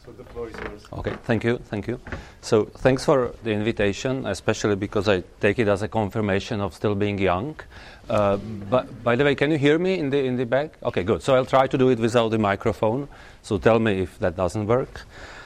So the floor is yours. Okay, thank you. So thanks for the invitation, especially because I take it as a confirmation of still being young. But by the way, can you hear me in the back? Okay, good. So I'll try to do it without the microphone. So tell me if that doesn't work.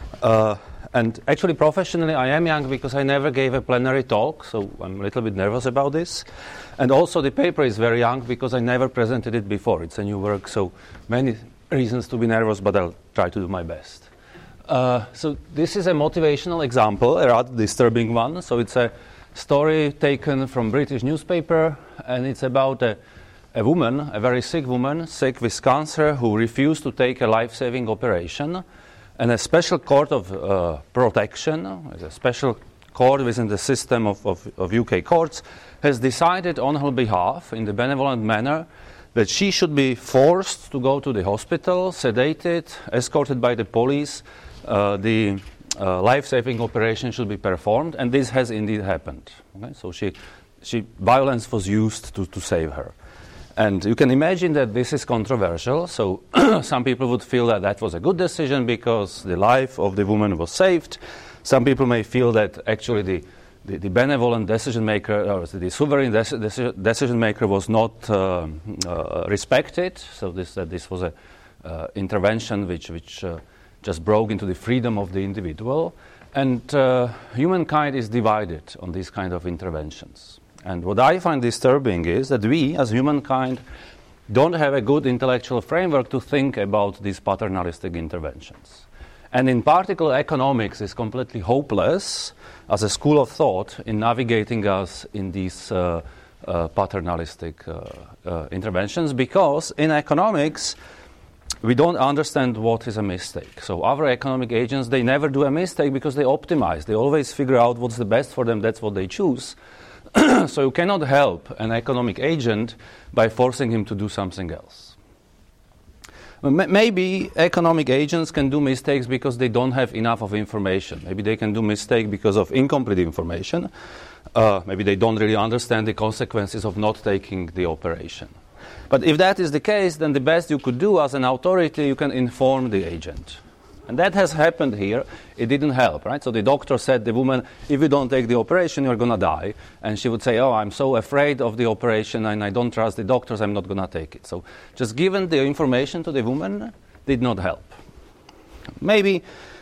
And actually, professionally, I am young because I never gave a plenary talk, so I'm a little bit nervous about this. And also, the paper is very young because I never presented it before. It's a new work, so many reasons to be nervous, but I'll try to do my best. So this is a motivational example, a rather disturbing one. So it's a story taken from British newspaper, and it's about a woman, a very sick woman, sick with cancer, who refused to take a life-saving operation. And a special court of protection, a special court within the system of UK courts, has decided on her behalf, in the benevolent manner, that she should be forced to go to the hospital, sedated, escorted by the police. The life-saving operation should be performed, and this has indeed happened. Okay? So violence was used to save her. And you can imagine that this is controversial. So some people would feel that that was a good decision because the life of the woman was saved. Some people may feel that actually the benevolent decision maker, or the sovereign decision maker, was not respected. So this was an intervention which just broke into the freedom of the individual. And humankind is divided on these kind of interventions. And what I find disturbing is that we, as humankind, don't have a good intellectual framework to think about these paternalistic interventions. And in particular, economics is completely hopeless as a school of thought in navigating us in these paternalistic interventions, because in economics, we don't understand what is a mistake. So our economic agents, they never do a mistake because they optimize. They always figure out what's the best for them. That's what they choose. So you cannot help an economic agent by forcing him to do something else. Maybe economic agents can do mistakes because they don't have enough of information. Maybe they can do mistakes because of incomplete information. Maybe they don't really understand the consequences of not taking the operation. But if that is the case, then the best you could do as an authority, you can inform the agent. And that has happened here. It didn't help, right? So the doctor said to the woman, if you don't take the operation, you're going to die. And she would say, oh, I'm so afraid of the operation and I don't trust the doctors, I'm not going to take it. So just giving the information to the woman did not help. Maybe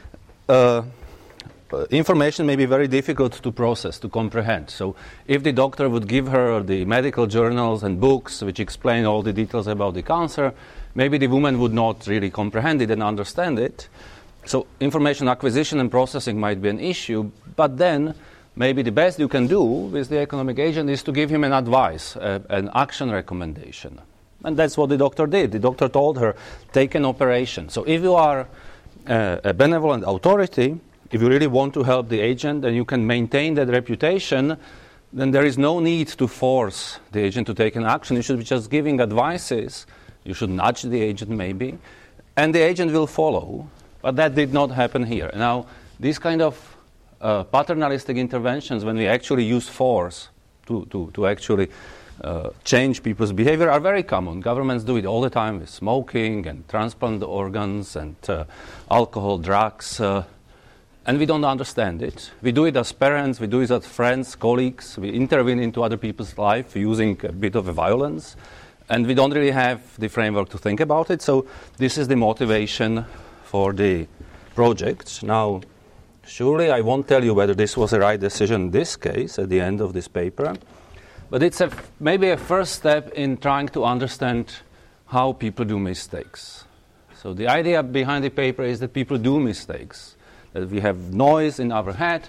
information may be very difficult to process, to comprehend. So if the doctor would give her the medical journals and books which explain all the details about the cancer, maybe the woman would not really comprehend it and understand it. So information acquisition and processing might be an issue, but then maybe the best you can do with the economic agent is to give him an advice, an action recommendation. And that's what the doctor did. The doctor told her, take an operation. So if you are a benevolent authority, if you really want to help the agent and you can maintain that reputation, then there is no need to force the agent to take an action. You should be just giving advices. You should nudge the agent maybe, and the agent will follow. But that did not happen here. Now, these kind of paternalistic interventions, when we actually use force to actually change people's behavior, are very common. Governments do it all the time with smoking and transplant organs and alcohol, drugs, and we don't understand it. We do it as parents, we do it as friends, colleagues, we intervene into other people's life using a bit of a violence. And we don't really have the framework to think about it. So this is the motivation for the project. Now, surely I won't tell you whether this was the right decision in this case at the end of this paper. But it's maybe a first step in trying to understand how people do mistakes. So the idea behind the paper is that people do mistakes, that we have noise in our head,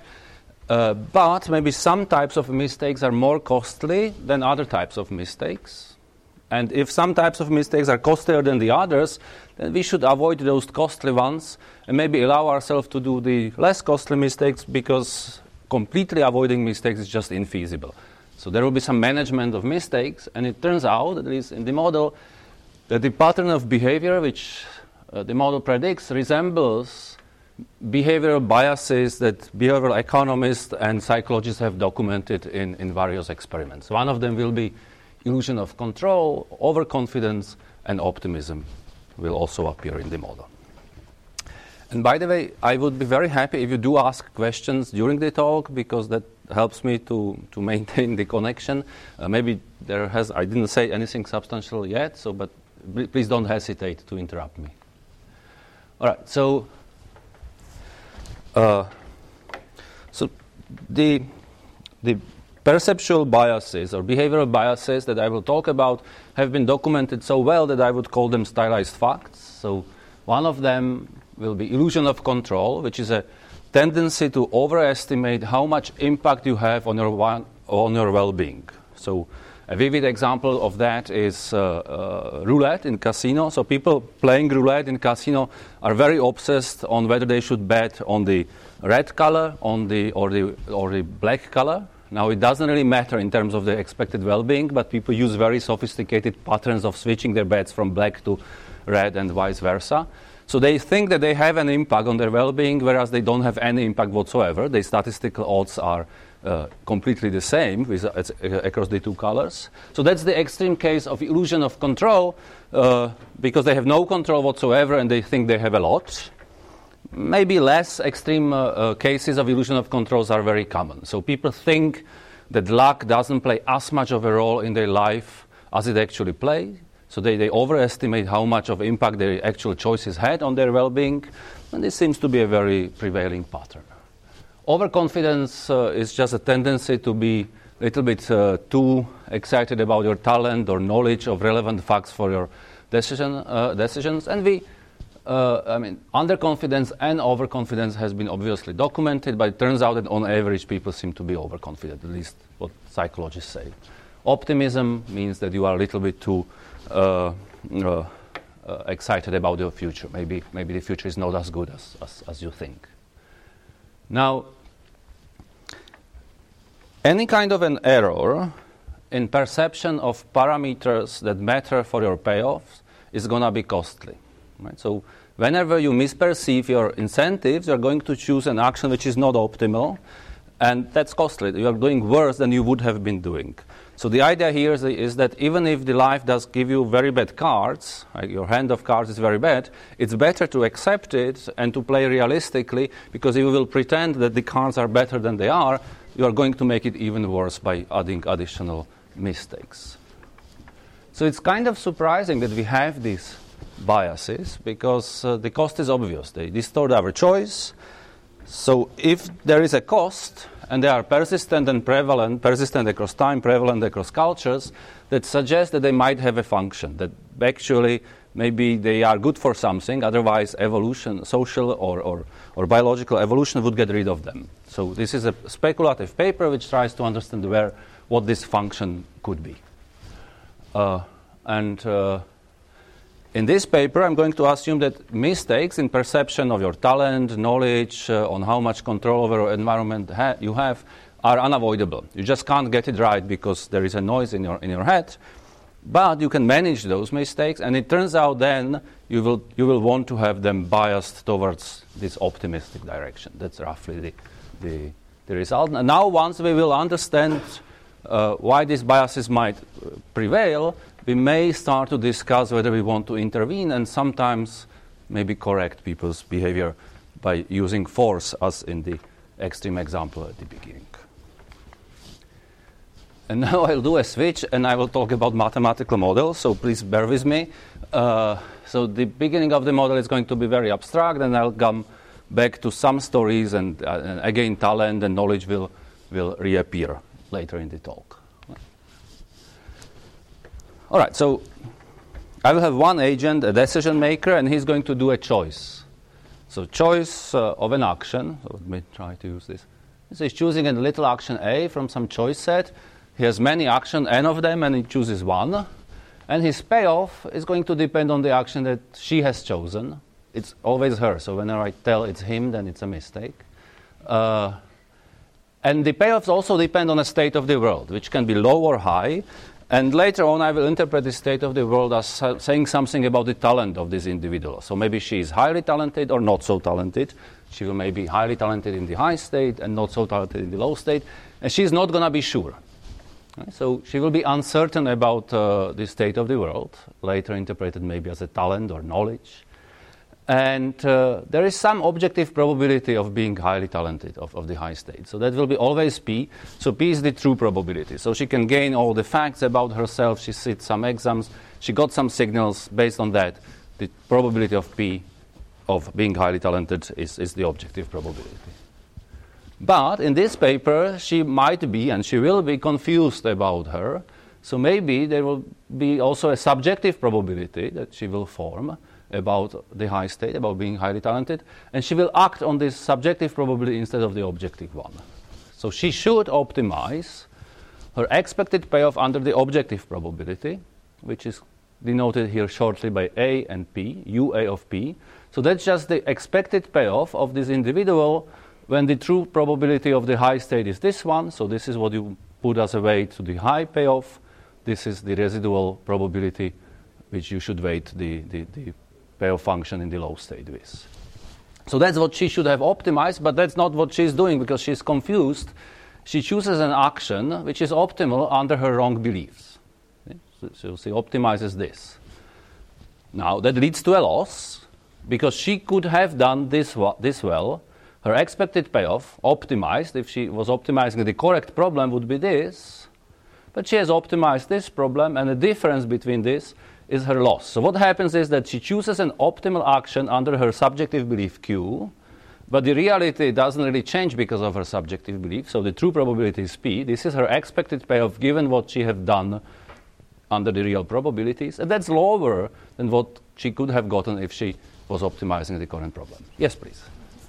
but maybe some types of mistakes are more costly than other types of mistakes. And if some types of mistakes are costlier than the others, then we should avoid those costly ones and maybe allow ourselves to do the less costly mistakes, because completely avoiding mistakes is just infeasible. So there will be some management of mistakes, and it turns out, at least in the model, that the pattern of behavior which the model predicts resembles behavioral biases that behavioral economists and psychologists have documented in various experiments. One of them will be illusion of control, overconfidence, and optimism will also appear in the model. And by the way, I would be very happy if you do ask questions during the talk, because that helps me to maintain the connection. Maybe I didn't say anything substantial yet, but please don't hesitate to interrupt me. All right, so the perceptual biases or behavioral biases that I will talk about have been documented so well that I would call them stylized facts. So one of them will be illusion of control, which is a tendency to overestimate how much impact you have on your well-being. So a vivid example of that is roulette in casino. So people playing roulette in casino are very obsessed on whether they should bet on the red color or the black color. Now, it doesn't really matter in terms of the expected well-being, but people use very sophisticated patterns of switching their bets from black to red and vice versa. So they think that they have an impact on their well-being, whereas they don't have any impact whatsoever. The statistical odds are completely the same across the two colors. So that's the extreme case of illusion of control, because they have no control whatsoever and they think they have a lot. Maybe less extreme cases of illusion of controls are very common. So people think that luck doesn't play as much of a role in their life as it actually plays. So they overestimate how much of impact their actual choices had on their well-being, and this seems to be a very prevailing pattern. Overconfidence is just a tendency to be a little bit too excited about your talent or knowledge of relevant facts for your decisions. And underconfidence and overconfidence has been obviously documented, but it turns out that on average people seem to be overconfident, at least what psychologists say. Optimism means that you are a little bit too excited about your future. Maybe the future is not as good as you think. Now, any kind of an error in perception of parameters that matter for your payoffs is going to be costly. Right? So whenever you misperceive your incentives, you're going to choose an action which is not optimal, and that's costly. You are doing worse than you would have been doing. So the idea here is that even if the life does give you very bad cards, like your hand of cards is very bad, it's better to accept it and to play realistically, because if you will pretend that the cards are better than they are, you are going to make it even worse by adding additional mistakes. So it's kind of surprising that we have these biases, because the cost is obvious. They distort our choice. So if there is a cost, and they are persistent and prevalent, persistent across time, prevalent across cultures, that suggest that they might have a function, that actually maybe they are good for something, otherwise evolution, social or biological evolution would get rid of them. So this is a speculative paper which tries to understand what this function could be. In this paper, I'm going to assume that mistakes in perception of your talent, knowledge, on how much control over your environment you have, are unavoidable. You just can't get it right because there is a noise in your head. But you can manage those mistakes, and it turns out then you will want to have them biased towards this optimistic direction. That's roughly the result. And now, once we will understand why these biases might prevail, we may start to discuss whether we want to intervene and sometimes maybe correct people's behavior by using force, as in the extreme example at the beginning. And now I'll do a switch and I will talk about mathematical models, so please bear with me. So the beginning of the model is going to be very abstract, and I'll come back to some stories, and again talent and knowledge will reappear later in the talk. All right, so I will have one agent, a decision maker, and he's going to do a choice. So choice of an action. So let me try to use this. So he's choosing a little action A from some choice set. He has many actions, n of them, and he chooses one. And his payoff is going to depend on the action that she has chosen. It's always her, so whenever I tell it's him, then it's a mistake. And the payoffs also depend on a state of the world, which can be low or high. And later on, I will interpret the state of the world as saying something about the talent of this individual. So maybe she is highly talented or not so talented. She will maybe be highly talented in the high state and not so talented in the low state. And she's not going to be sure. Right? So she will be uncertain about the state of the world, later interpreted maybe as a talent or knowledge. And there is some objective probability of being highly talented, of the high state. So that will be always P. So P is the true probability. So she can gain all the facts about herself. She sit some exams. She got some signals. Based on that, the probability of P of being highly talented is the objective probability. But in this paper, she might be, and she will be, confused about her. So maybe there will be also a subjective probability that she will form about the high state, about being highly talented, and she will act on this subjective probability instead of the objective one. So she should optimize her expected payoff under the objective probability, which is denoted here shortly by A and P, UA of P. So that's just the expected payoff of this individual when the true probability of the high state is this one. So this is what you put as a weight to the high payoff. This is the residual probability which you should weight the payoff function in the low state with. So that's what she should have optimized, but that's not what she's doing because she's confused. She chooses an action which is optimal under her wrong beliefs. Okay? So she optimizes this. Now that leads to a loss because she could have done this well. Her expected payoff, optimized, if she was optimizing the correct problem, would be this. But she has optimized this problem, and the difference between this is her loss. So what happens is that she chooses an optimal action under her subjective belief Q, but the reality doesn't really change because of her subjective belief. So the true probability is P. This is her expected payoff given what she have done under the real probabilities, and that's lower than what she could have gotten if she was optimizing the current problem. Yes, please.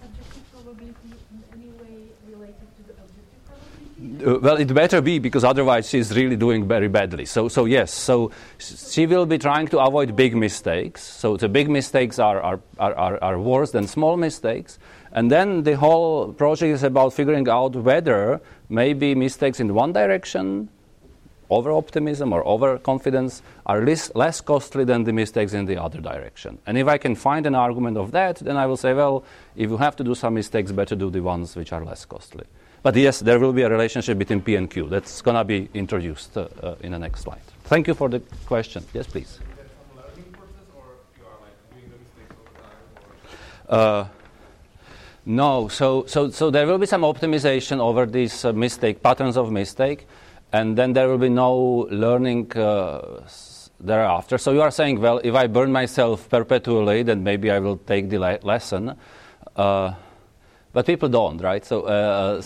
Well, it better be, because otherwise she's really doing very badly. So yes, so she will be trying to avoid big mistakes. So the big mistakes are worse than small mistakes. And then the whole project is about figuring out whether maybe mistakes in one direction, over-optimism or over-confidence, are less costly than the mistakes in the other direction. And if I can find an argument of that, then I will say, well, if you have to do some mistakes, better do the ones which are less costly. But yes, there will be a relationship between P and Q. That's going to be introduced in the next slide. Thank you for the question. Yes, please. Is that some learning process, or you are like doing the mistakes over time? No. So there will be some optimization over these patterns of mistake, and then there will be no learning thereafter. So you are saying, well, if I burn myself perpetually, then maybe I will take the lesson. But people don't, right? But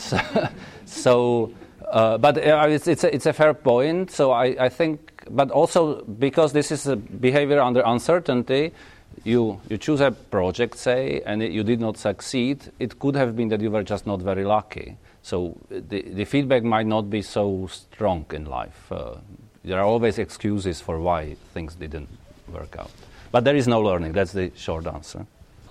it's a fair point. So I think, but also because this is a behavior under uncertainty, you choose a project, say, and you did not succeed. It could have been that you were just not very lucky. So the feedback might not be so strong in life. There are always excuses for why things didn't work out. But there is no learning. That's the short answer.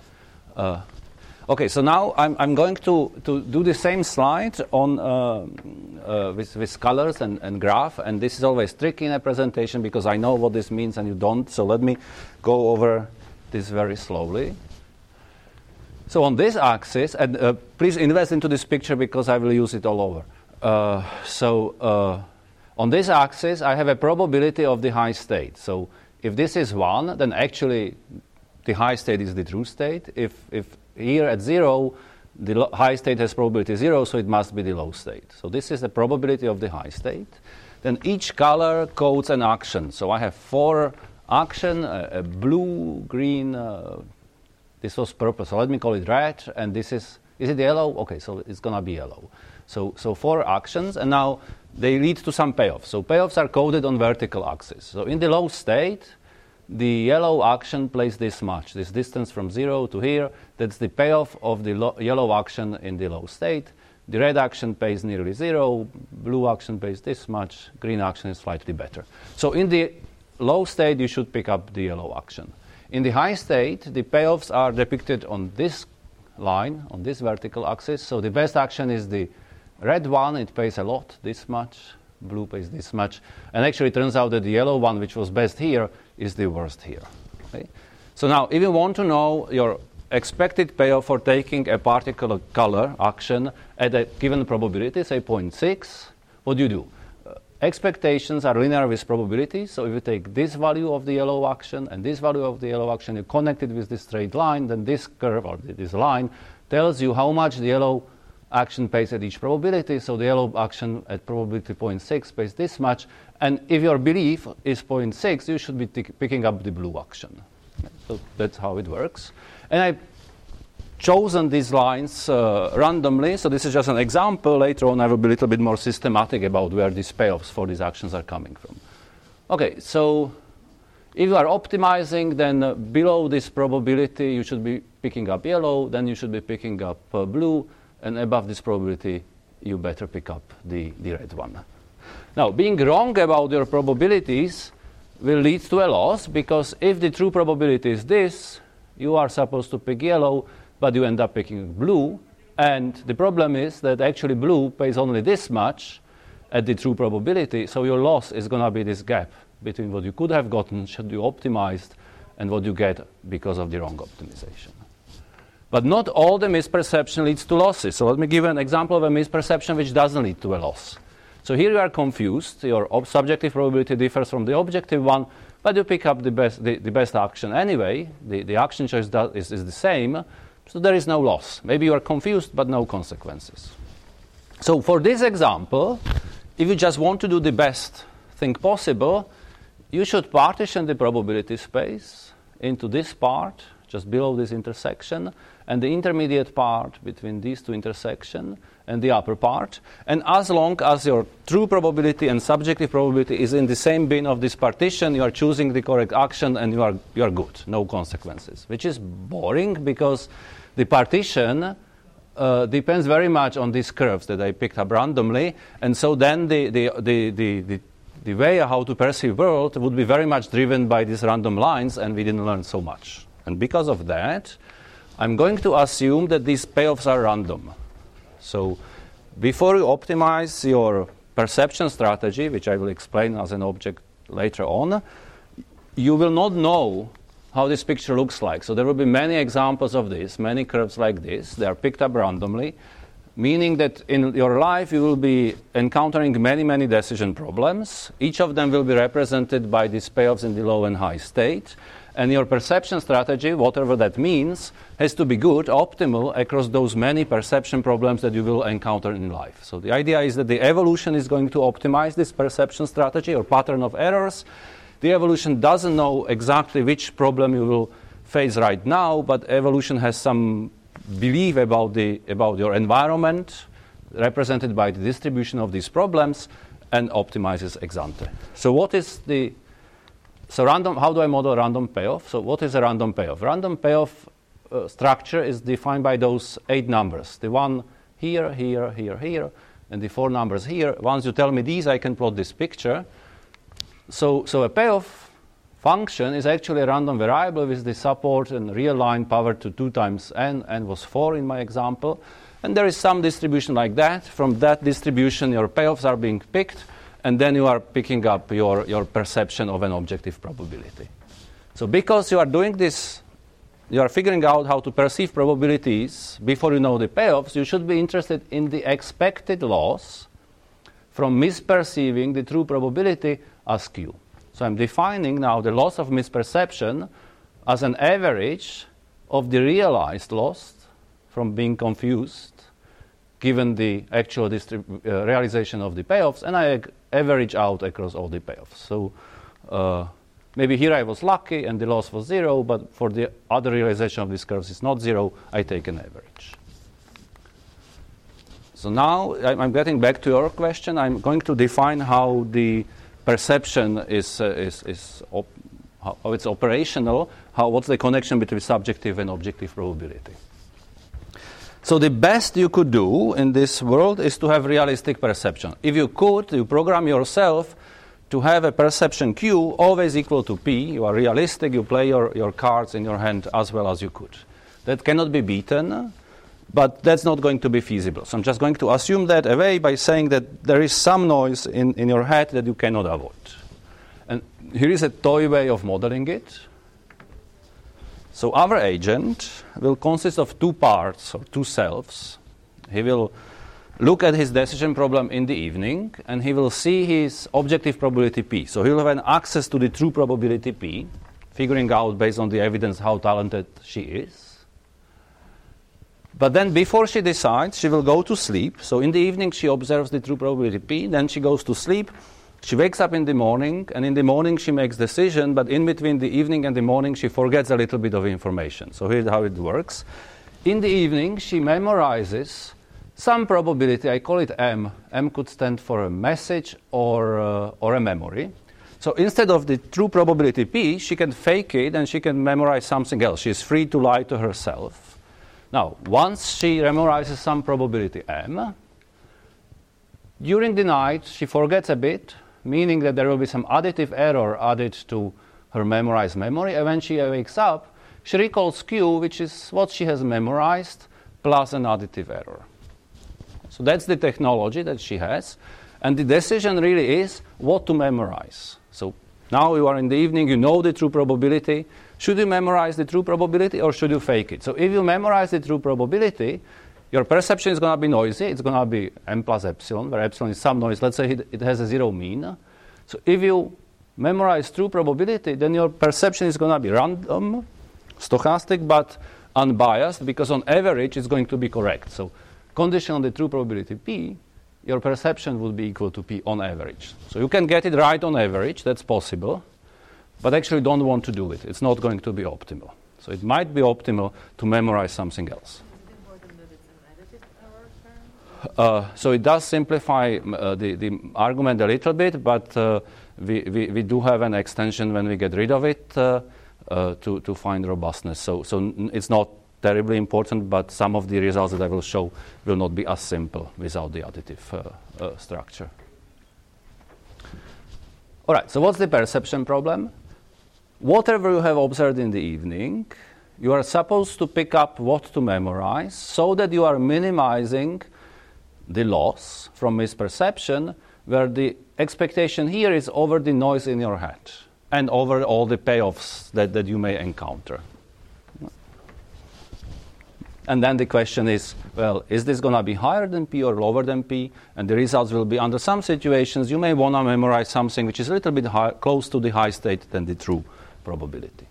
Okay, so now I'm going to do the same slide on with colors and graph, and this is always tricky in a presentation because I know what this means and you don't. So let me go over this very slowly. So on this axis, and please invest into this picture because I will use it all over. On this axis, I have a probability of the high state. So if this is 1, then actually the high state is the true state. If here at 0, the high state has probability 0, so it must be the low state. So this is the probability of the high state. Then each color codes an action. So I have 4 action, a blue, green, this was purple, so let me call it red, and this is it yellow? Okay, so it's going to be yellow. So 4 actions, and now they lead to some payoffs. So payoffs are coded on vertical axis. So in the low state, the yellow action plays this much, this distance from 0 to here. That's the payoff of the yellow action in the low state. The red action pays nearly 0, blue action pays this much, green action is slightly better. So in the low state, you should pick up the yellow action. In the high state, the payoffs are depicted on this line, on this vertical axis. So the best action is the red one, it pays a lot, this much, blue pays this much. And actually it turns out that the yellow one, which was best here, is the worst here. Okay? So now, if you want to know your expected payoff for taking a particular color action at a given probability, say 0.6, what do you do? expectations are linear with probability. So if you take this value of the yellow action and this value of the yellow action, you connect it with this straight line, then this curve or this line tells you how much the yellow action pays at each probability. So the yellow action at probability 0.6 pays this much. And if your belief is 0.6, you should be picking up the blue action. So that's how it works. And I've chosen these lines randomly. So this is just an example. Later on, I will be a little bit more systematic about where these payoffs for these actions are coming from. Okay, so if you are optimizing, then below this probability, you should be picking up yellow. Then you should be picking up blue. And above this probability, you better pick up the red one. Now, being wrong about your probabilities will lead to a loss, because if the true probability is this, you are supposed to pick yellow, but you end up picking blue. And the problem is that actually blue pays only this much at the true probability, so your loss is going to be this gap between what you could have gotten should you optimized and what you get because of the wrong optimization. But not all the misperception leads to losses. So let me give an example of a misperception which doesn't lead to a loss. So here you are confused. Your subjective probability differs from the objective one, but you pick up the best action anyway. The action choice is the same, so there is no loss. Maybe you are confused, but no consequences. So for this example, if you just want to do the best thing possible, you should partition the probability space into this part, just below this intersection, and the intermediate part between these two intersections, and the upper part. And as long as your true probability and subjective probability is in the same bin of this partition, you are choosing the correct action and you are good, no consequences. Which is boring, because the partition depends very much on these curves that I picked up randomly, and so then the way how to perceive world would be very much driven by these random lines, and we didn't learn so much. And because of that, I'm going to assume that these payoffs are random. So before you optimize your perception strategy, which I will explain as an object later on, you will not know how this picture looks like. So there will be many examples of this, many curves like this. They are picked up randomly, meaning that in your life you will be encountering many, many decision problems. Each of them will be represented by these payoffs in the low and high state. And your perception strategy, whatever that means, has to be good, optimal, across those many perception problems that you will encounter in life. So the idea is that the evolution is going to optimize this perception strategy or pattern of errors. The evolution doesn't know exactly which problem you will face right now, but evolution has some belief about your environment, represented by the distribution of these problems, and optimizes ex ante. So what is the how do I model random payoff? So what is a random payoff? Random payoff structure is defined by those 8 numbers. The one here, here, here, here, and the 4 numbers here. Once you tell me these, I can plot this picture. So a payoff function is actually a random variable with the support and real line power to 2 times n. N was 4 in my example. And there is some distribution like that. From that distribution, your payoffs are being picked, and then you are picking up your perception of an objective probability. So because you are doing this, you are figuring out how to perceive probabilities before you know the payoffs, you should be interested in the expected loss from misperceiving the true probability as Q. So I'm defining now the loss of misperception as an average of the realized loss from being confused, given the actual realization of the payoffs, and I average out across all the payoffs. So maybe here I was lucky and the loss was 0, but for the other realization of these curves it's not 0, I take an average. So now I'm getting back to your question. I'm going to define how the perception how it's operational, what's the connection between subjective and objective probability. So the best you could do in this world is to have realistic perception. If you could, you program yourself to have a perception Q always equal to P. You are realistic, you play your cards in your hand as well as you could. That cannot be beaten, but that's not going to be feasible. So I'm just going to assume that away by saying that there is some noise in your head that you cannot avoid. And here is a toy way of modeling it. So our agent will consist of 2 parts or 2 selves. He will look at his decision problem in the evening, and he will see his objective probability P. So he'll have an access to the true probability P, figuring out based on the evidence how talented she is. But then before she decides, she will go to sleep. So in the evening, she observes the true probability P, then she goes to sleep. She wakes up in the morning, and in the morning she makes decision, but in between the evening and the morning she forgets a little bit of information. So here's how it works. In the evening, she memorizes some probability, I call it M. M could stand for a message or a memory. So instead of the true probability P, she can fake it and she can memorize something else. She's free to lie to herself. Now, once she memorizes some probability M, during the night she forgets a bit, meaning that there will be some additive error added to her memorized memory, and when she wakes up, she recalls Q, which is what she has memorized, plus an additive error. So that's the technology that she has, and the decision really is what to memorize. So now you are in the evening, you know the true probability. Should you memorize the true probability or should you fake it? So if you memorize the true probability, your perception is going to be noisy. It's going to be M plus epsilon, where epsilon is some noise. Let's say it has a zero mean. So if you memorize true probability, then your perception is going to be random, stochastic, but unbiased, because on average it's going to be correct. So condition on the true probability P, your perception would be equal to P on average. So you can get it right on average, that's possible, but actually don't want to do it. It's not going to be optimal. So it might be optimal to memorize something else. So it does simplify the argument a little bit, but we do have an extension when we get rid of it to find robustness. So it's not terribly important, but some of the results that I will show will not be as simple without the additive structure. All right, so what's the perception problem? Whatever you have observed in the evening, you are supposed to pick up what to memorize so that you are minimizing the loss from misperception, where the expectation here is over the noise in your head and over all the payoffs that you may encounter. And then the question is, well, is this going to be higher than P or lower than P? And the results will be, under some situations, you may want to memorize something which is a little bit close to the high state than the true probability.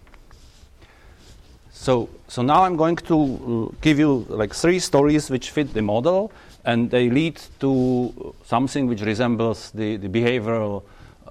So now I'm going to give you like 3 stories which fit the model, and they lead to something which resembles the behavioral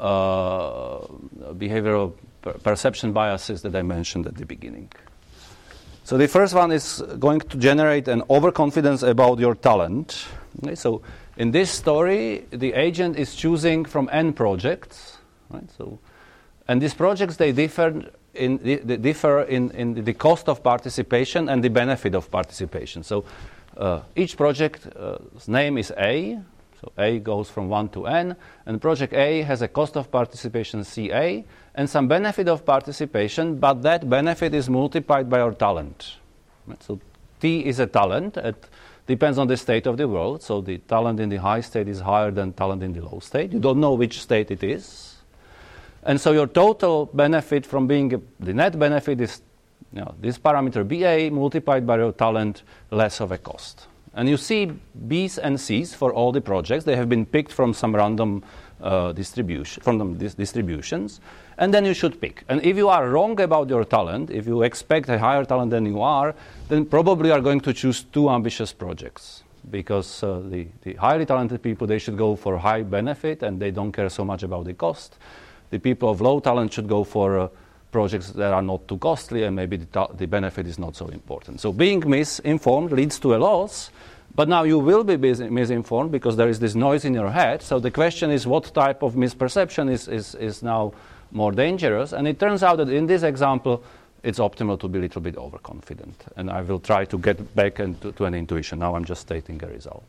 perception biases that I mentioned at the beginning. So the first one is going to generate an overconfidence about your talent. Okay, so in this story, the agent is choosing from n projects, right? So, and these projects, they differ in the cost of participation and the benefit of participation. So each project's name is A. So A goes from 1 to n, and project A has a cost of participation CA and some benefit of participation, but that benefit is multiplied by your talent. Right? So T is a talent. It depends on the state of the world. So the talent in the high state is higher than talent in the low state. You don't know which state it is. And so your total benefit from being the net benefit is this parameter BA multiplied by your talent less of a cost. And you see B's and C's for all the projects. They have been picked from some random distributions, and then you should pick. And if you are wrong about your talent, if you expect a higher talent than you are, then probably are going to choose 2 ambitious projects, because the highly talented people, they should go for high benefit and they don't care so much about the cost. The people of low talent should go for projects that are not too costly, and maybe the benefit is not so important. So being misinformed leads to a loss, but now you will be misinformed because there is this noise in your head. So the question is, what type of misperception is now more dangerous? And it turns out that in this example, it's optimal to be a little bit overconfident. And I will try to get back to an intuition. Now I'm just stating a result.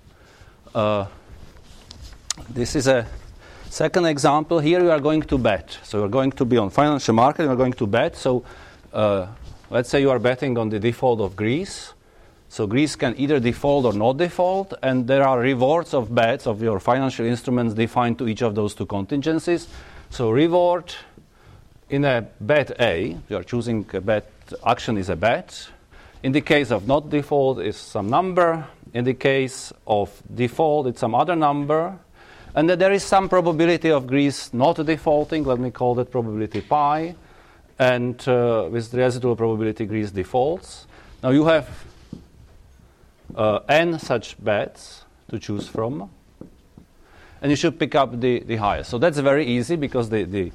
This is a second example. Here you are going to bet. So you're going to be on financial market, you are going to bet. So let's say you are betting on the default of Greece. So Greece can either default or not default, and there are rewards of bets of your financial instruments defined to each of those 2 contingencies. So reward in a bet A, you are choosing a bet, action is a bet. In the case of not default is some number, In the case of default, it's some other number. And that there is some probability of Greece not defaulting. Let me call that probability pi. And with the residual probability, Greece defaults. Now you have n such bets to choose from. And you should pick up the highest. So that's very easy because the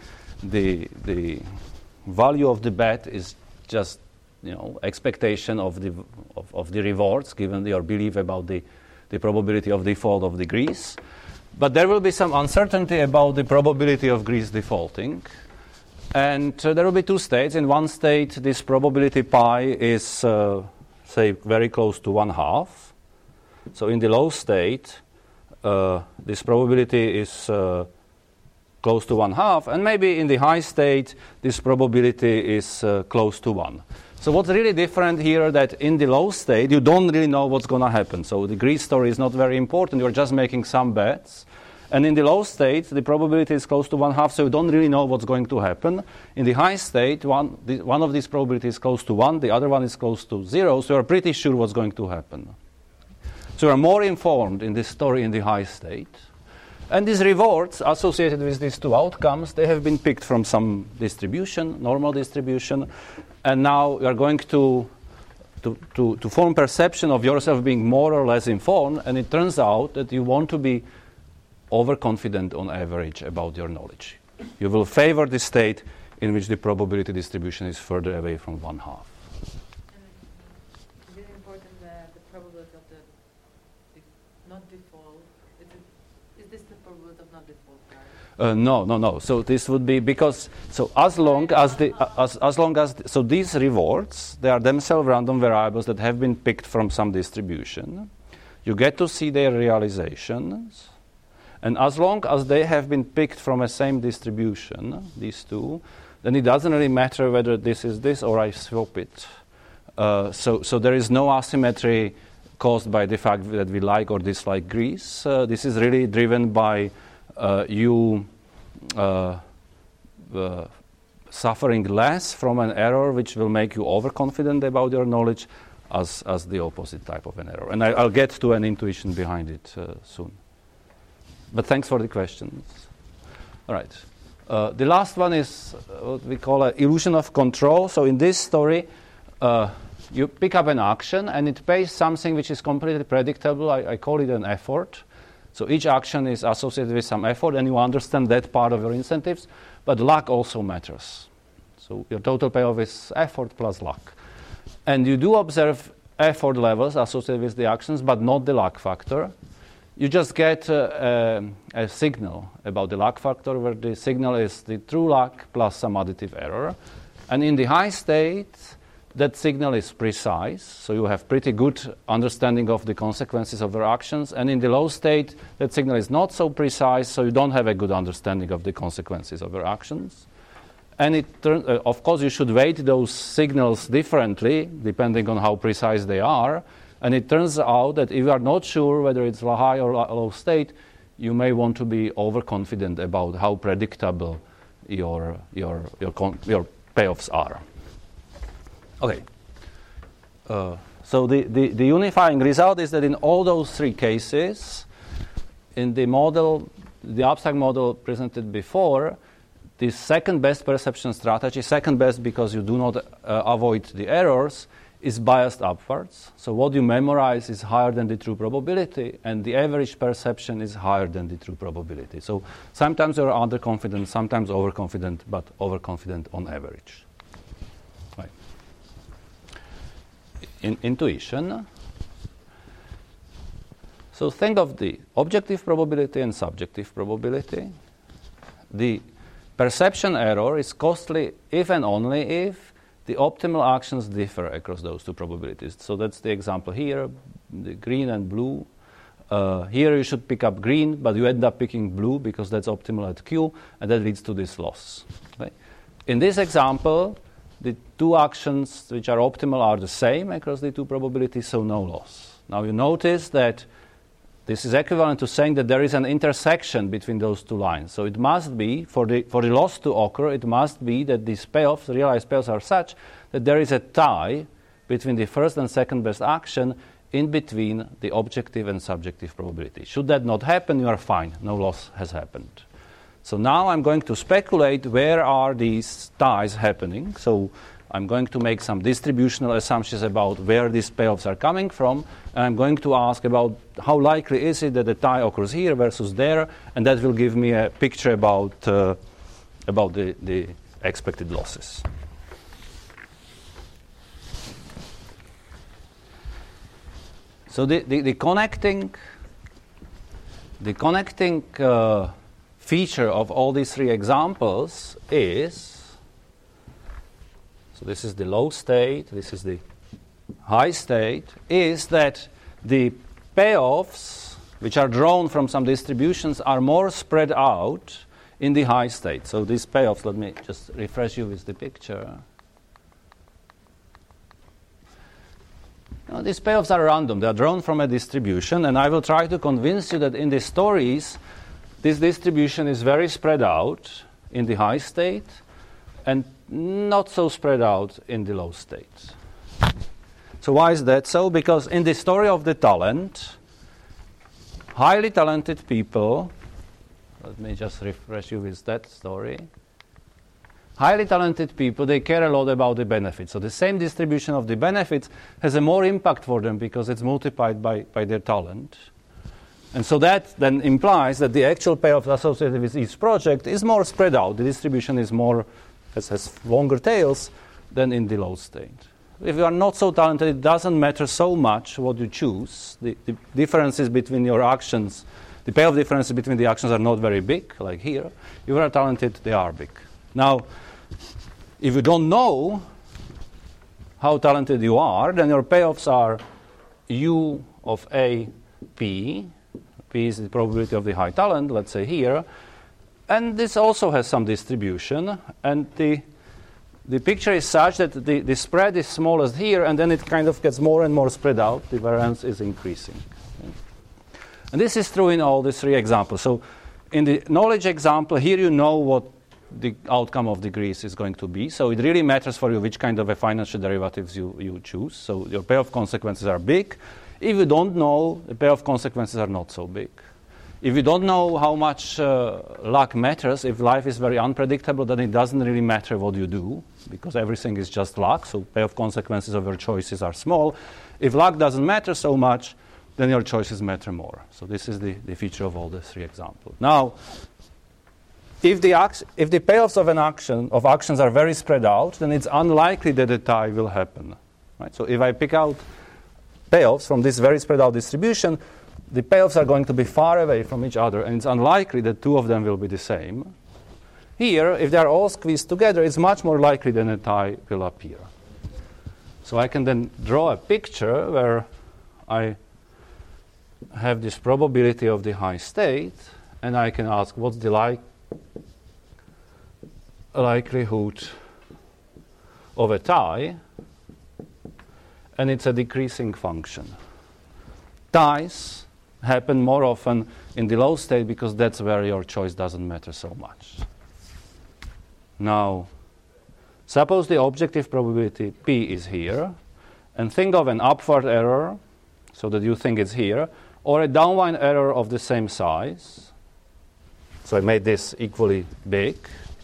value of the bet is just expectation of the rewards given your belief about the probability of default of the Greece. But there will be some uncertainty about the probability of Greece defaulting. And there will be two states. In one state, this probability pi is, say, very close to 1/2. So in the low state, this probability is close to 1/2. And maybe in the high state, this probability is close to 1. So what's really different here that in the low state, you don't really know what's going to happen. So the Greece story is not very important. You're just making some bets. And in the low state, the probability is close to 1/2, so you don't really know what's going to happen. In the high state, one of these probabilities is close to 1, the other one is close to 0, so you're pretty sure what's going to happen. So you're more informed in this story in the high state. And these rewards associated with these two outcomes, they have been picked from some distribution, normal distribution, and now you're going to form perception of yourself being more or less informed, and it turns out that you want to be overconfident on average about your knowledge. You will favor the state in which the probability distribution is further away from 1/2. Is it important the probability of the not default? Is this the probability of not default? No. So this would be because as long as so these rewards, they are themselves random variables that have been picked from some distribution. You get to see their realizations. And as long as they have been picked from a same distribution, these two, then it doesn't really matter whether this is this or I swap it. So there is no asymmetry caused by the fact that we like or dislike Greece. This is really driven by you suffering less from an error which will make you overconfident about your knowledge as the opposite type of an error. And I'll get to an intuition behind it soon. But thanks for the questions. All right. The last one is what we call an illusion of control. So in this story, you pick up an action and it pays something which is completely predictable. I call it an effort. So each action is associated with some effort, and you understand that part of your incentives. But luck also matters. So your total payoff is effort plus luck. And you do observe effort levels associated with the actions, but not the luck factor. You just get a signal about the luck factor, where the signal is the true luck plus some additive error. And in the high state, that signal is precise, so you have pretty good understanding of the consequences of your actions. And in the low state, that signal is not so precise, so you don't have a good understanding of the consequences of your actions. And of course, you should weight those signals differently, depending on how precise they are. And it turns out that if you are not sure whether it's a high or low state, you may want to be overconfident about how predictable your payoffs are. Okay. So the unifying result is that in all those three cases, in the model, the abstract model presented before, the second best perception strategy, second best because you do not avoid the errors, is biased upwards. So what you memorize is higher than the true probability, and the average perception is higher than the true probability. So sometimes you're underconfident, sometimes overconfident, but overconfident on average. Right. In intuition, so think of the objective probability and subjective probability. The perception error is costly if and only if the optimal actions differ across those two probabilities. So that's the example here, the green and blue. Here you should pick up green, but you end up picking blue because that's optimal at Q, and that leads to this loss. Right? In this example, the two actions which are optimal are the same across the two probabilities, so no loss. Now you notice that this is equivalent to saying that there is an intersection between those two lines. So it must be, for the loss to occur, it must be that these payoffs, the realized payoffs, are such that there is a tie between the first and second best action in between the objective and subjective probability. Should that not happen, you are fine. No loss has happened. So now I'm going to speculate where are these ties happening. So I'm going to make some distributional assumptions about where these payoffs are coming from, and I'm going to ask about how likely is it that the tie occurs here versus there, and that will give me a picture about the expected losses. So the connecting feature of all these three examples is, so this is the low state, this is the high state, is that the payoffs which are drawn from some distributions are more spread out in the high state. So these payoffs, let me just refresh you with the picture. Now, these payoffs are random. They are drawn from a distribution, and I will try to convince you that in the stories, this distribution is very spread out in the high state and not so spread out in the low state. So why is that so? Because in the story of the talent, highly talented people, let me just refresh you with that story. Highly talented people, they care a lot about the benefits. So the same distribution of the benefits has a more impact for them because it's multiplied by their talent. And so that then implies that the actual payoff associated with each project is more spread out. The distribution is more, has longer tails than in the low state. If you are not so talented, it doesn't matter so much what you choose. The differences between your actions, the payoff differences between the actions are not very big, like here. If you are talented, they are big. Now, if you don't know how talented you are, then your payoffs are U of A, P. P is the probability of the high talent, let's say here. And this also has some distribution. And the picture is such that the spread is smallest here, and then it kind of gets more and more spread out. The variance is increasing. And this is true in all the three examples. So in the knowledge example, here you know what the outcome of degrees is going to be. So it really matters for you which kind of a financial derivatives you choose. So your payoff consequences are big. If you don't know, the payoff consequences are not so big. If you don't know how much luck matters, if life is very unpredictable, then it doesn't really matter what you do, because everything is just luck, so payoff consequences of your choices are small. If luck doesn't matter so much, then your choices matter more. So this is the feature of all the three examples. Now, if the payoffs of actions are very spread out, then it's unlikely that a tie will happen. Right? So if I pick out payoffs from this very spread out distribution, the payoffs are going to be far away from each other, and it's unlikely that two of them will be the same. Here, if they are all squeezed together, it's much more likely that a tie will appear. So I can then draw a picture where I have this probability of the high state, and I can ask what's the likelihood of a tie, and it's a decreasing function. Ties happen more often in the low state because that's where your choice doesn't matter so much. Now, suppose the objective probability P is here, and think of an upward error, so that you think it's here, or a downward error of the same size. So I made this equally big.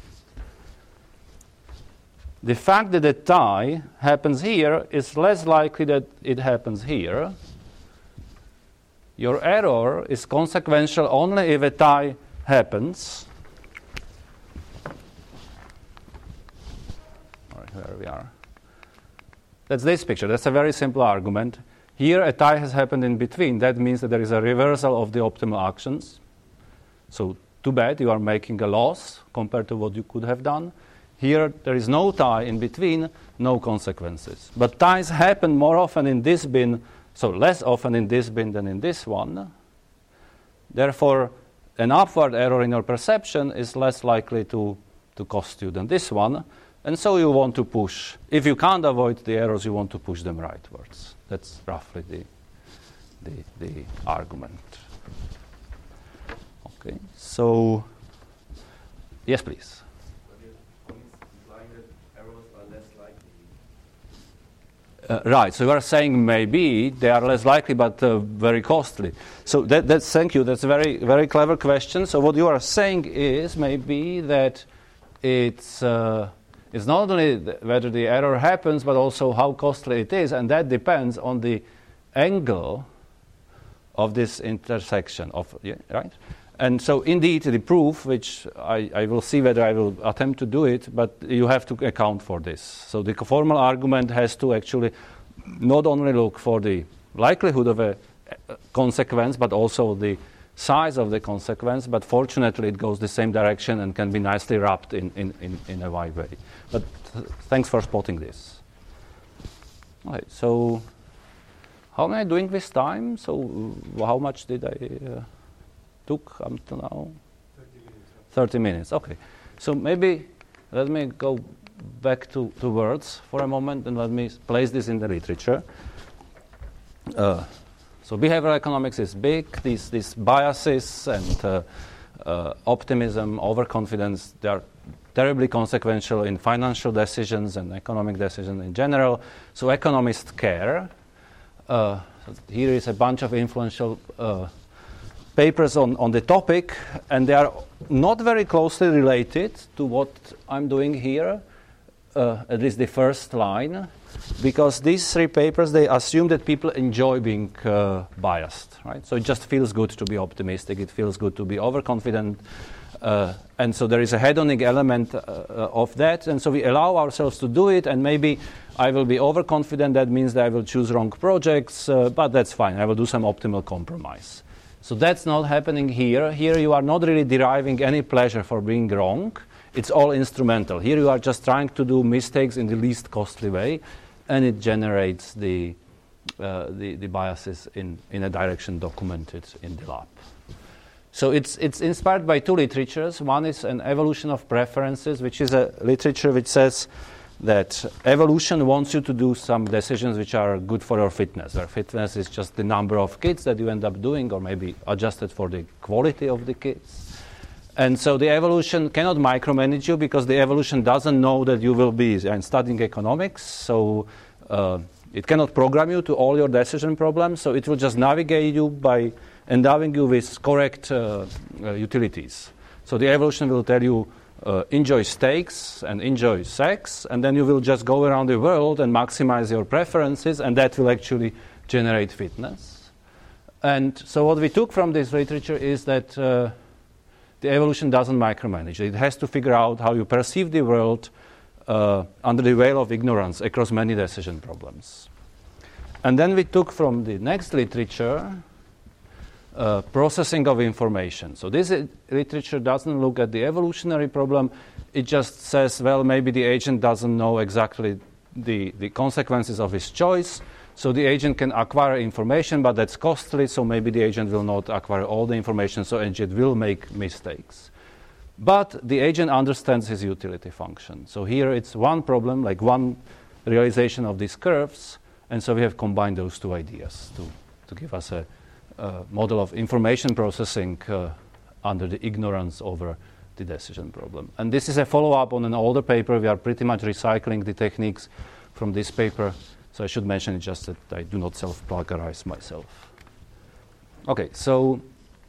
The fact that a tie happens here is less likely that it happens here. Your error is consequential only if a tie happens. All right, where we are. That's this picture. That's a very simple argument. Here, a tie has happened in between. That means that there is a reversal of the optimal actions. So, too bad, you are making a loss compared to what you could have done. Here, there is no tie in between, no consequences. But ties happen more often in this bin, so less often in this bin than in this one. Therefore, an upward error in your perception is less likely to cost you than this one. And so you want to push. If you can't avoid the errors, you want to push them rightwards. That's roughly the argument. Okay, so, yes, please. Right. So you are saying maybe they are less likely, but very costly. So that's thank you. That's a very very clever question. So what you are saying is maybe that it's not only whether the error happens, but also how costly it is, and that depends on the angle of this intersection. Right. And so, indeed, the proof, which I will see whether I will attempt to do it, but you have to account for this. So the formal argument has to actually not only look for the likelihood of a consequence, but also the size of the consequence. But fortunately, it goes the same direction and can be nicely wrapped in a wide way. But thanks for spotting this. All right, so how am I doing this time? So how much did I... took until now? 30 minutes, okay. So maybe let me go back to words for a moment and let me place this in the literature. So behavioral economics is big. These biases and optimism, overconfidence, they are terribly consequential in financial decisions and economic decisions in general. So economists care. Here is a bunch of influential papers on the topic, and they are not very closely related to what I'm doing here, at least the first line, because these three papers, they assume that people enjoy being biased, right? So it just feels good to be optimistic, it feels good to be overconfident, and so there is a hedonic element of that, and so we allow ourselves to do it, and maybe I will be overconfident, that means that I will choose wrong projects, but that's fine, I will do some optimal compromise. So that's not happening here. Here you are not really deriving any pleasure for being wrong. It's all instrumental. Here you are just trying to do mistakes in the least costly way, and it generates the biases in a direction documented in the lab. So it's inspired by two literatures. One is an evolution of preferences, which is a literature which says that evolution wants you to do some decisions which are good for your fitness. Where fitness is just the number of kids that you end up doing, or maybe adjusted for the quality of the kids. And so the evolution cannot micromanage you because the evolution doesn't know that you will be studying economics. So it cannot program you to all your decision problems. So it will just navigate you by endowing you with correct utilities. So the evolution will tell you, enjoy steaks and enjoy sex, and then you will just go around the world and maximize your preferences, and that will actually generate fitness. And so what we took from this literature is that the evolution doesn't micromanage. It has to figure out how you perceive the world under the veil of ignorance across many decision problems. And then we took from the next literature processing of information. So this literature doesn't look at the evolutionary problem. It just says, well, maybe the agent doesn't know exactly the consequences of his choice. So the agent can acquire information, but that's costly. So maybe the agent will not acquire all the information. So agent will make mistakes. But the agent understands his utility function. So here it's one problem, like one realization of these curves. And so we have combined those two ideas to give us a model of information processing under the ignorance over the decision problem. And this is a follow-up on an older paper. We are pretty much recycling the techniques from this paper. So I should mention just that I do not self-plagiarize myself. Okay, so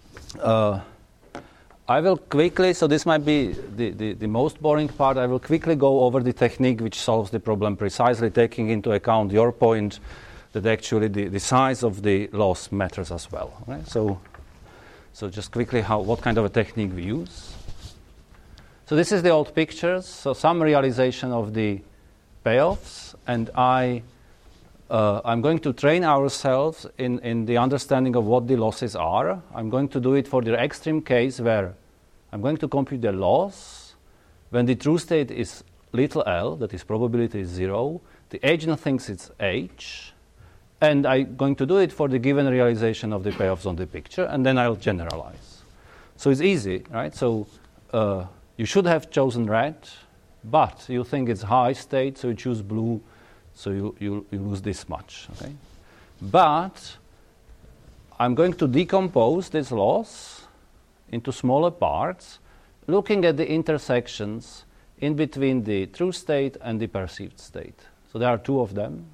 I will quickly, so this might be the most boring part, I will quickly go over the technique which solves the problem precisely, taking into account your point that actually the size of the loss matters as well. Right? So just quickly, what kind of a technique we use. So this is the old pictures. So some realization of the payoffs, and I'm going to train ourselves in the understanding of what the losses are. I'm going to do it for the extreme case where I'm going to compute the loss when the true state is little l, that is probability is 0. The agent thinks it's h. And I'm going to do it for the given realization of the payoffs on the picture, and then I'll generalize. So it's easy, right? So you should have chosen red, but you think it's high state, so you choose blue, so you lose this much, okay? But I'm going to decompose this loss into smaller parts, looking at the intersections in between the true state and the perceived state. So there are two of them.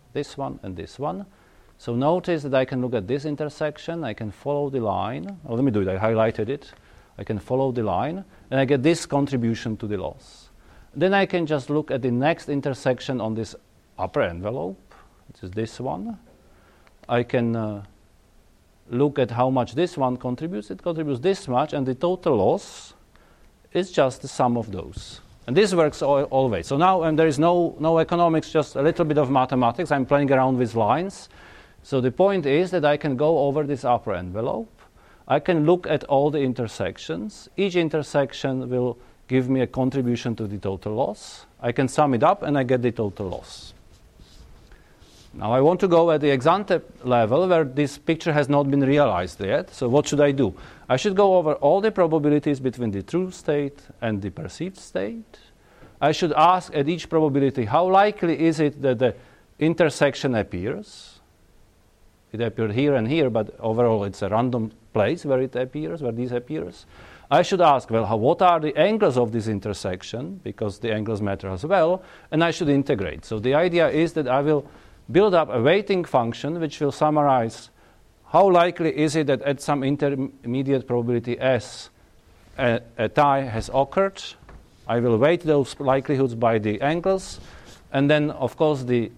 this one, and this one. So notice that I can look at this intersection, I can follow the line. Oh, let me do it, I highlighted it. I can follow the line, and I get this contribution to the loss. Then I can just look at the next intersection on this upper envelope, which is this one. I can look at how much this one contributes. It contributes this much, and the total loss is just the sum of those. And this works always. So now there is no economics, just a little bit of mathematics. I'm playing around with lines. So the point is that I can go over this upper envelope. I can look at all the intersections. Each intersection will give me a contribution to the total loss. I can sum it up, and I get the total loss. Now I want to go at the ex ante level where this picture has not been realized yet. So what should I do? I should go over all the probabilities between the true state and the perceived state. I should ask at each probability, how likely is it that the intersection appears? It appeared here and here, but overall it's a random place where it appears, where this appears. I should ask, well, what are the angles of this intersection? Because the angles matter as well. And I should integrate. So the idea is that I will build up a weighting function which will summarize how likely is it that at some intermediate probability S a tie has occurred. I will weight those likelihoods by the angles, and then of course the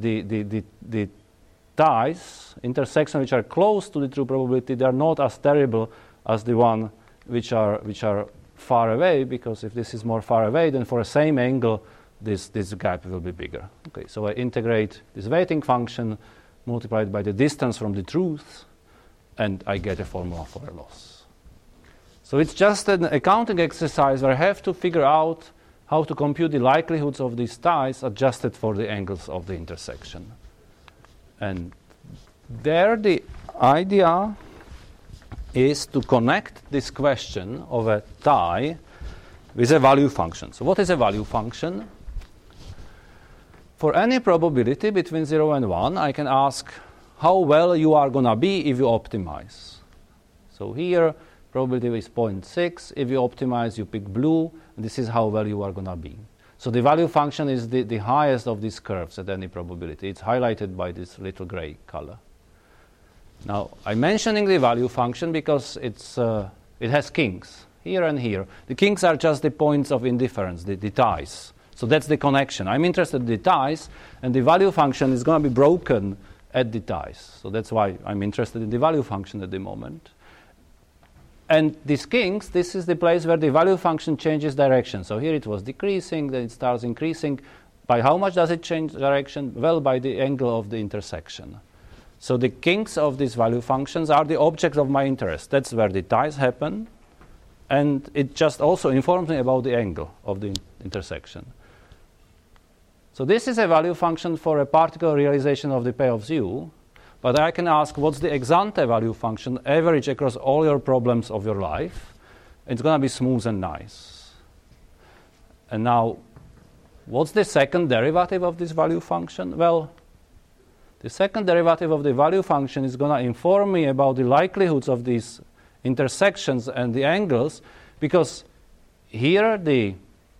ties, intersections which are close to the true probability, they are not as terrible as the one which are far away, because if this is more far away, then for the same angle this gap will be bigger. Okay, so I integrate this weighting function multiplied by the distance from the truth, and I get a formula for a loss. So it's just an accounting exercise where I have to figure out how to compute the likelihoods of these ties adjusted for the angles of the intersection. And there the idea is to connect this question of a tie with a value function. So what is a value function? For any probability between 0 and 1, I can ask how well you are going to be if you optimize. So here, probability is 0.6. If you optimize, you pick blue. And this is how well you are going to be. So the value function is the highest of these curves at any probability. It's highlighted by this little gray color. Now, I'm mentioning the value function because it has kinks here and here. The kinks are just the points of indifference, the ties. So that's the connection. I'm interested in the ties, and the value function is going to be broken at the ties. So that's why I'm interested in the value function at the moment. And these kinks, this is the place where the value function changes direction. So here it was decreasing, then it starts increasing. By how much does it change direction? Well, by the angle of the intersection. So the kinks of these value functions are the objects of my interest. That's where the ties happen. And it just also informs me about the angle of the intersection. So this is a value function for a particular realization of the payoffs U. But I can ask, what's the ex ante value function, average across all your problems of your life? It's going to be smooth and nice. And now, what's the second derivative of this value function? Well, the second derivative of the value function is going to inform me about the likelihoods of these intersections and the angles, because here the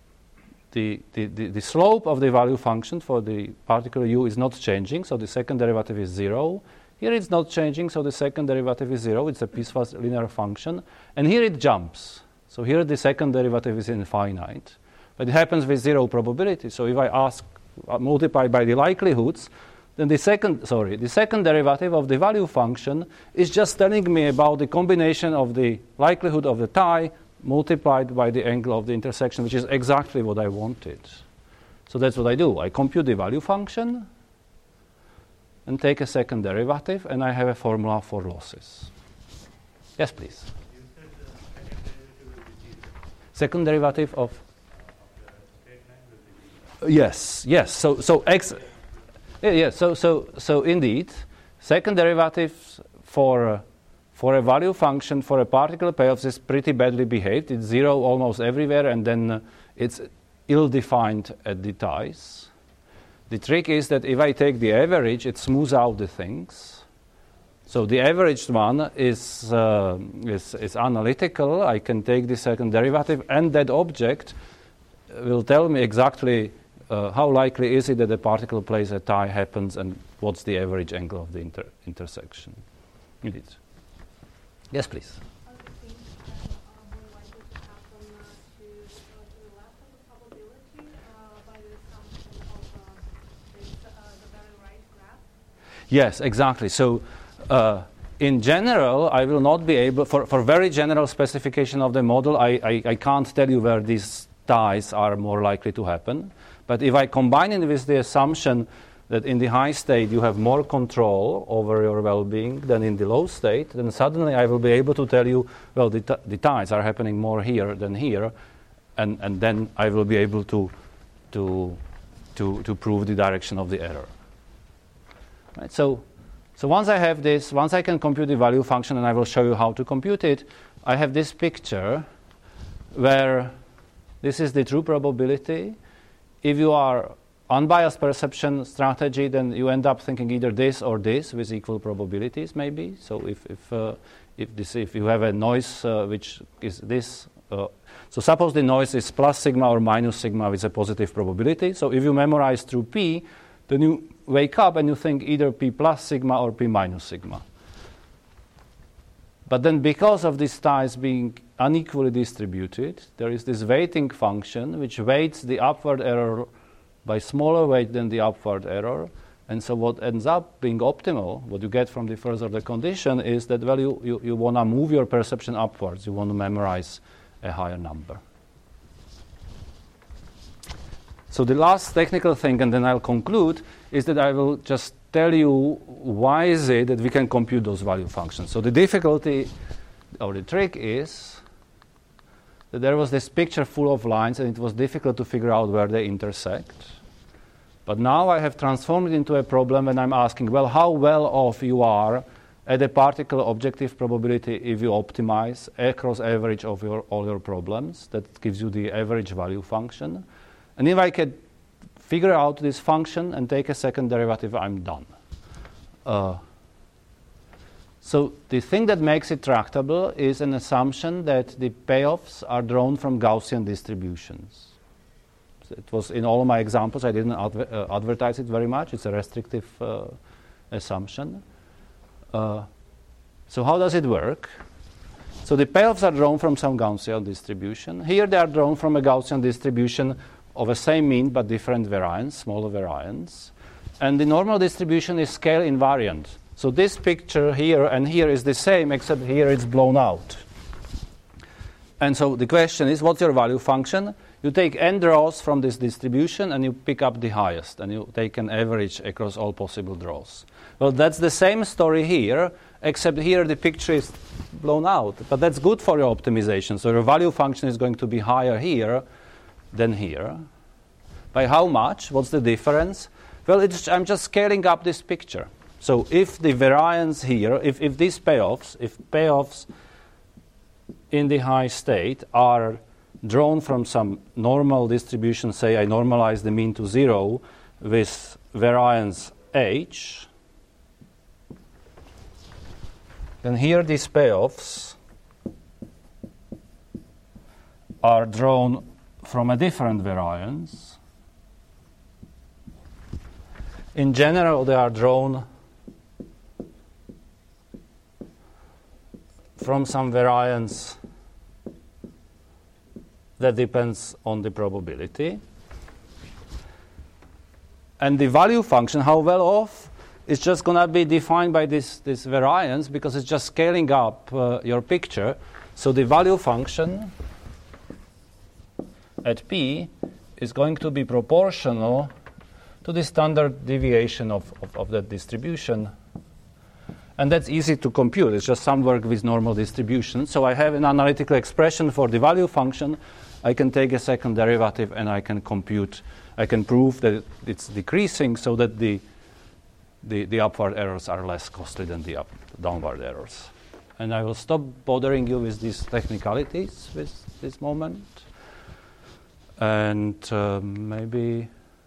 slope of the value function for the particular u is not changing, so the second derivative is 0. Here it's not changing, so the second derivative is 0. It's a piecewise linear function. And here it jumps. So here the second derivative is infinite. But it happens with 0 probability. So if I multiply by the likelihoods, then the second derivative of the value function is just telling me about the combination of the likelihood of the tie multiplied by the angle of the intersection, which is exactly what I wanted. So that's what I do. I compute the value function and take a second derivative, and I have a formula for losses. Yes, please. You said the Second second derivative will be 0. derivative of? The straight line will be 0. Yes. So indeed, second derivative for a value function for a particular payoff is pretty badly behaved. It's 0 almost everywhere, and then it's ill-defined at the ties. The trick is that if I take the average, it smooths out the things. So the averaged one is analytical. I can take the second derivative, and that object will tell me exactly how likely is it that a particular place a tie happens, and what's the average angle of the intersection. Indeed. Yes, please. Are the things more likely to happen to the left of the probability by the assumption of the very right graph? Yes, exactly. So in general, I will not be able, for very general specification of the model, I can't tell you where these ties are more likely to happen. But if I combine it with the assumption that in the high state you have more control over your well-being than in the low state, then suddenly I will be able to tell you, well, the ties are happening more here than here, and then I will be able to prove the direction of the error. Right? So once I have this, once I can compute the value function, and I will show you how to compute it, I have this picture where this is the true probability. If you are unbiased perception strategy, then you end up thinking either this or this with equal probabilities, maybe. So if you have a noise which is this, so suppose the noise is plus sigma or minus sigma with a positive probability. So if you memorize through p, then you wake up and you think either p plus sigma or p minus sigma. But then because of these ties being unequally distributed, there is this weighting function which weights the upward error by smaller weight than the upward error. And so what ends up being optimal, what you get from the first order condition, is that, well, you want to move your perception upwards. You want to memorize a higher number. So the last technical thing, and then I'll conclude, is that I will just tell you why is it that we can compute those value functions. So the difficulty or the trick is that there was this picture full of lines and it was difficult to figure out where they intersect. But now I have transformed it into a problem and I'm asking, well, how well off you are at a particular objective probability if you optimize across average of all your problems. That gives you the average value function. And if I can figure out this function and take a second derivative, I'm done. So the thing that makes it tractable is an assumption that the payoffs are drawn from Gaussian distributions. So it was in all of my examples, I didn't advertise it very much. It's a restrictive assumption. So how does it work? So the payoffs are drawn from some Gaussian distribution. Here they are drawn from a Gaussian distribution of a same mean but different variance, smaller variance. And the normal distribution is scale invariant. So this picture here and here is the same, except here it's blown out. And so the question is, what's your value function? You take n draws from this distribution and you pick up the highest, and you take an average across all possible draws. Well, that's the same story here, except here the picture is blown out. But that's good for your optimization. So your value function is going to be higher here than here. By how much? What's the difference? Well, I'm just scaling up this picture. So if the variance here, if these payoffs in the high state are drawn from some normal distribution, say I normalize the mean to 0 with variance h, then here these payoffs are drawn from a different variance. In general, they are drawn from some variance that depends on the probability. And the value function, how well off, is just going to be defined by this variance because it's just scaling up your picture. So the value function at p is going to be proportional to the standard deviation of that distribution. And that's easy to compute. It's just some work with normal distribution. So I have an analytical expression for the value function. I can take a second derivative and I can compute. I can prove that it's decreasing so that the upward errors are less costly than the downward errors. And I will stop bothering you with these technicalities with this moment. And maybe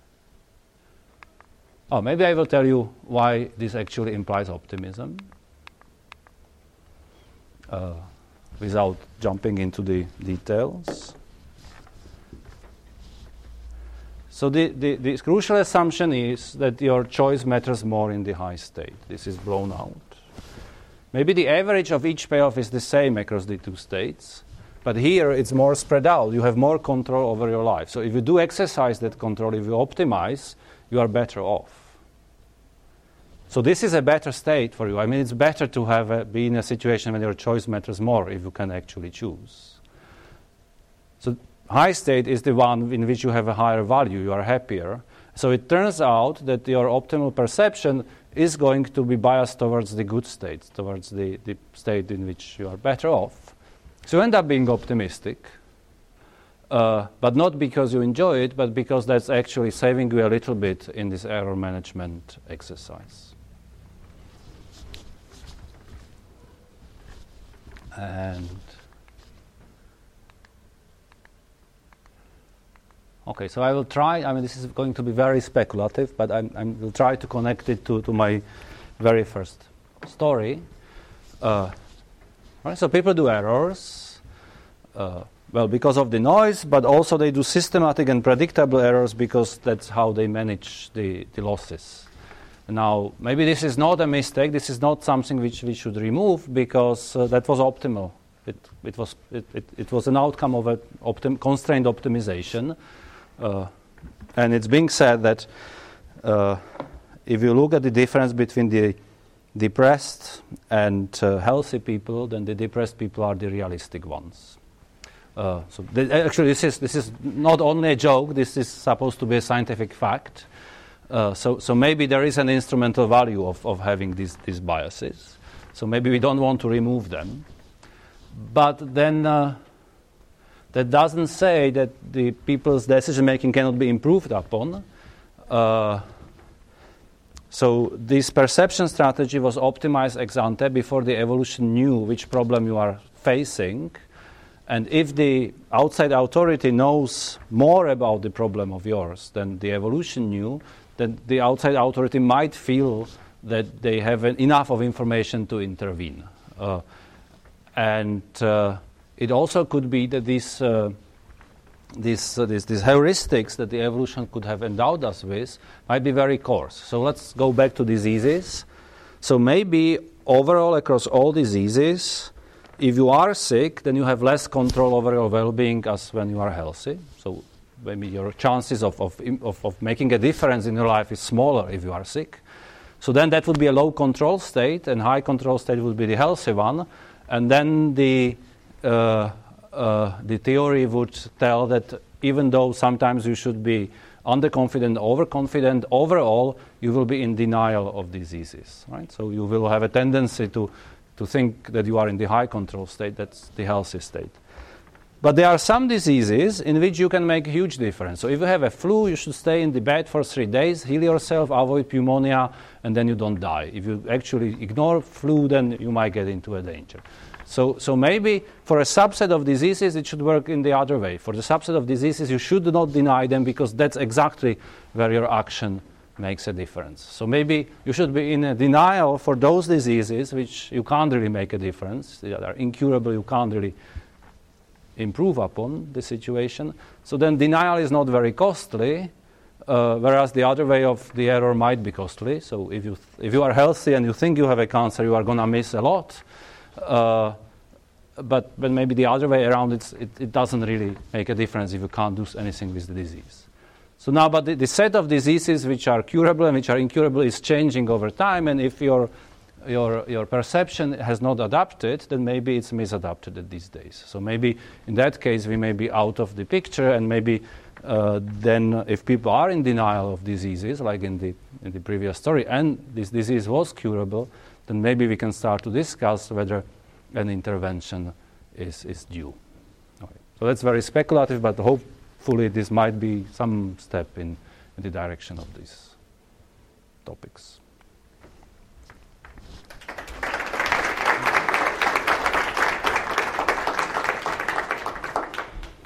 I will tell you why this actually implies optimism without jumping into the details. So the crucial assumption is that your choice matters more in the high state. This is blown out. Maybe the average of each payoff is the same across the two states, but here it's more spread out. You have more control over your life. So if you do exercise that control, if you optimize, you are better off. So this is a better state for you. I mean, it's better to be in a situation when your choice matters more if you can actually choose. So high state is the one in which you have a higher value. You are happier. So it turns out that your optimal perception is going to be biased towards the good state, towards the state in which you are better off. So you end up being optimistic, but not because you enjoy it, but because that's actually saving you a little bit in this error management exercise. And okay, so I will try. I mean, this is going to be very speculative, but I will try to connect it to my very first story. Right, so people do errors, well, because of the noise, but also they do systematic and predictable errors because that's how they manage the losses. Now, maybe this is not a mistake. This is not something which we should remove because that was optimal. It was an outcome of a constrained optimization. And it's being said that if you look at the difference between the depressed and healthy people, then the depressed people are the realistic ones. Actually, this is not only a joke. This is supposed to be a scientific fact. So maybe there is an instrumental value of having these biases. So maybe we don't want to remove them. But then that doesn't say that the people's decision-making cannot be improved upon. So this perception strategy was optimized ex ante before the evolution knew which problem you are facing. And if the outside authority knows more about the problem of yours than the evolution knew, then the outside authority might feel that they have enough of information to intervene. And it also could be that these heuristics that the evolution could have endowed us with might be very coarse. So let's go back to diseases. So maybe overall across all diseases, if you are sick, then you have less control over your well-being as when you are healthy. So maybe your chances of making a difference in your life is smaller if you are sick. So then that would be a low control state, and high control state would be the healthy one. And then the theory would tell that even though sometimes you should be underconfident, overconfident, overall you will be in denial of diseases, right? So you will have a tendency to think that you are in the high control state. That's the healthy state. But there are some diseases in which you can make a huge difference. So if you have a flu, you should stay in the bed for 3 days, heal yourself, avoid pneumonia, and then you don't die. If you actually ignore flu, then you might get into a danger. So maybe for a subset of diseases, it should work in the other way. For the subset of diseases, you should not deny them because that's exactly where your action makes a difference. So maybe you should be in a denial for those diseases which you can't really make a difference. They are incurable, you can't really improve upon the situation. So then denial is not very costly, whereas the other way of the error might be costly. So if you are healthy and you think you have a cancer, you are going to miss a lot. But maybe the other way around, it doesn't really make a difference if you can't do anything with the disease. So now, but the set of diseases which are curable and which are incurable is changing over time, and if your perception has not adapted, then maybe it's misadapted at these days. So maybe in that case we may be out of the picture, and maybe then if people are in denial of diseases, like in the previous story, and this disease was curable, then maybe we can start to discuss whether an intervention is due. Okay. So that's very speculative, but hopefully this might be some step in the direction of these topics.